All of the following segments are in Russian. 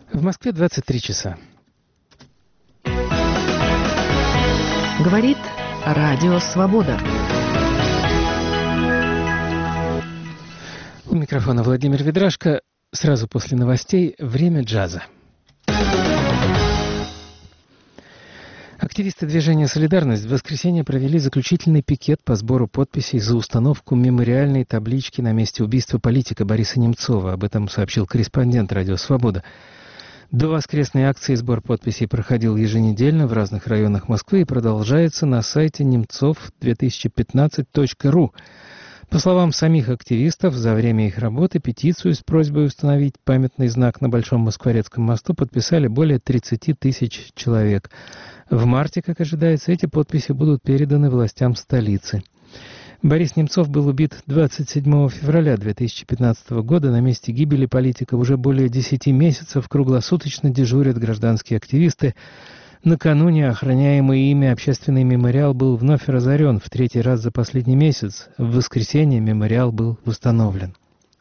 В Москве 23 часа. Говорит Радио Свобода. У микрофона Владимир Ведрашко. Сразу после новостей «Время джаза». Активисты движения «Солидарность» в воскресенье провели заключительный пикет по сбору подписей за установку мемориальной таблички на месте убийства политика Бориса Немцова. Об этом сообщил корреспондент «Радио Свобода». До воскресной акции сбор подписей проходил еженедельно в разных районах Москвы и продолжается на сайте nemцov2015.ru. По словам самих активистов, за время их работы петицию с просьбой установить памятный знак на Большом Москворецком мосту подписали более 30 тысяч человек. В марте, как ожидается, эти подписи будут переданы властям столицы. Борис Немцов был убит 27 февраля 2015 года. На месте гибели политика уже более 10 месяцев круглосуточно дежурят гражданские активисты. Накануне охраняемый ими общественный мемориал был вновь разорен в третий раз за последний месяц. В воскресенье мемориал был восстановлен.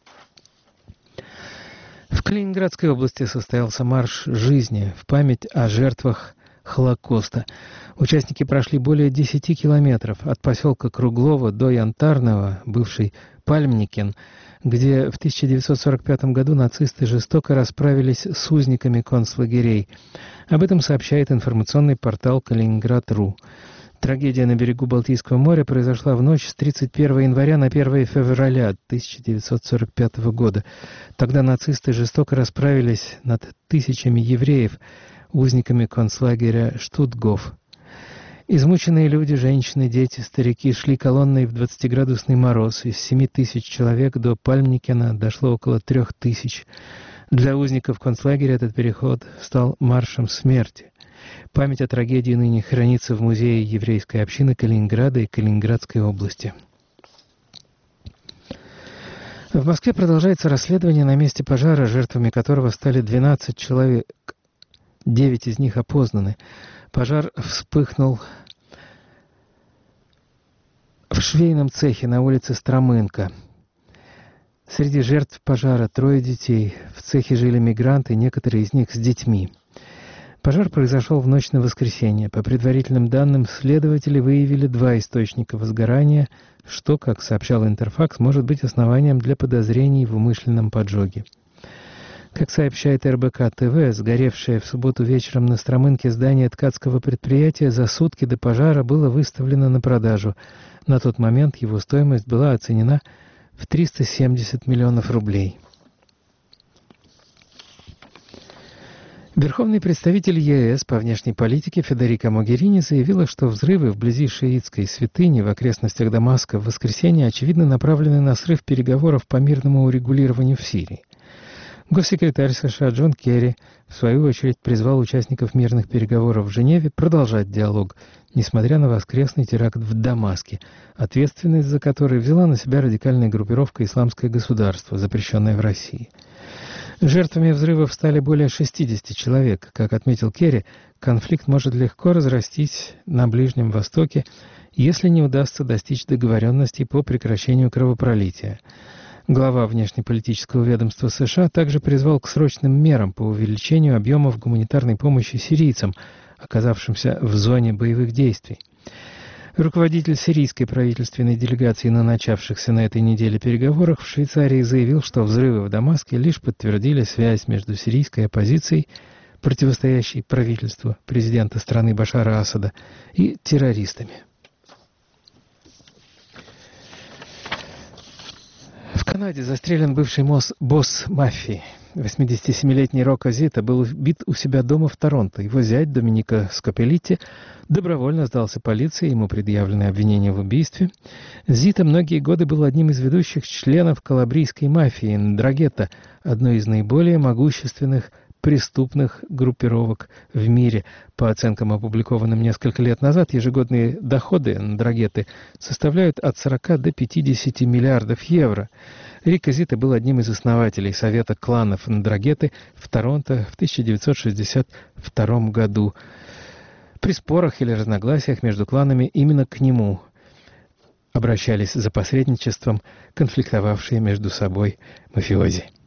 В Калининградской области состоялся марш жизни в память о жертвах Холокоста. Участники прошли более 10 километров от поселка Круглова до Янтарного, бывший Пальмникин, где в 1945 году нацисты жестоко расправились с узниками концлагерей. Об этом сообщает информационный портал «Калининград.ру». Трагедия на берегу Балтийского моря произошла в ночь с 31 января на 1 февраля 1945 года. Тогда нацисты жестоко расправились над тысячами евреев, узниками концлагеря Штутгоф. Измученные люди, женщины, дети, старики шли колонной в 20-градусный мороз. Из 7 тысяч человек до Пальмникина дошло около 3 тысяч. Для узников концлагеря этот переход стал маршем смерти. Память о трагедии ныне хранится в Музее еврейской общины Калининграда и Калининградской области. В Москве продолжается расследование на месте пожара, жертвами которого стали 12 человек. 9 из них опознаны. Пожар вспыхнул в швейном цехе на улице Стромынка. Среди жертв пожара 3 детей. В цехе жили мигранты, некоторые из них с детьми. Пожар произошел в ночь на воскресенье. По предварительным данным, следователи выявили 2 источника возгорания, что, как сообщал Интерфакс, может быть основанием для подозрений в умышленном поджоге. Как сообщает РБК ТВ, сгоревшее в субботу вечером на Стромынке здание ткацкого предприятия за сутки до пожара было выставлено на продажу. На тот момент его стоимость была оценена в 370 миллионов рублей. Верховный представитель ЕС по внешней политике Федерика Могерини заявила, что взрывы вблизи шиитской святыни в окрестностях Дамаска в воскресенье очевидно направлены на срыв переговоров по мирному урегулированию в Сирии. Госсекретарь США Джон Керри, в свою очередь, призвал участников мирных переговоров в Женеве продолжать диалог, несмотря на воскресный теракт в Дамаске, ответственность за который взяла на себя радикальная группировка «Исламское государство», запрещенное в России. Жертвами взрывов стали более 60 человек. Как отметил Керри, конфликт может легко разрастись на Ближнем Востоке, если не удастся достичь договоренностей по прекращению кровопролития. Глава внешнеполитического ведомства США также призвал к срочным мерам по увеличению объемов гуманитарной помощи сирийцам, оказавшимся в зоне боевых действий. Руководитель сирийской правительственной делегации на начавшихся на этой неделе переговорах в Швейцарии заявил, что взрывы в Дамаске лишь подтвердили связь между сирийской оппозицией, противостоящей правительству президента страны Башара Асада, и террористами. В Канаде застрелен бывший босс мафии. 87-летний Рокко Зита был убит у себя дома в Торонто. Его зять Доминика Скопелити добровольно сдался полиции, ему предъявлены обвинения в убийстве. Зита многие годы был одним из ведущих членов калабрийской мафии «Ндрагетта», одной из наиболее могущественных преступных группировок в мире. По оценкам, опубликованным несколько лет назад, ежегодные доходы Ндрагетты составляют от 40 до 50 миллиардов евро. Рикко Зита был одним из основателей Совета кланов Ндрагетты в Торонто в 1962 году. При спорах или разногласиях между кланами именно к нему обращались за посредничеством конфликтовавшие между собой мафиози.